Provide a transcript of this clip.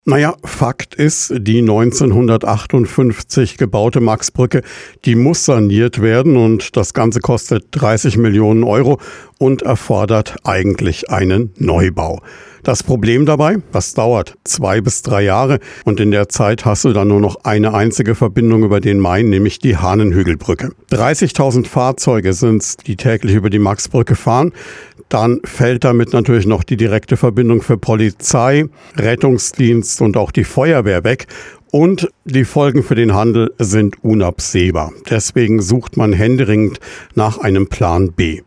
Naja, Fakt ist, die 1958 gebaute Maxbrücke, die muss saniert werden und das Ganze kostet 30 Millionen Euro und erfordert eigentlich einen Neubau. Das Problem dabei, das dauert 2 bis 3 Jahre und in der Zeit hast du dann nur noch eine einzige Verbindung über den Main, nämlich die Hahnenhügelbrücke. 30.000 Fahrzeuge sind's, die täglich über die Maxbrücke fahren. Dann fällt damit natürlich noch die direkte Verbindung für Polizei, Rettungsdienst und auch die Feuerwehr weg. Und die Folgen für den Handel sind unabsehbar. Deswegen sucht man händeringend nach einem Plan B.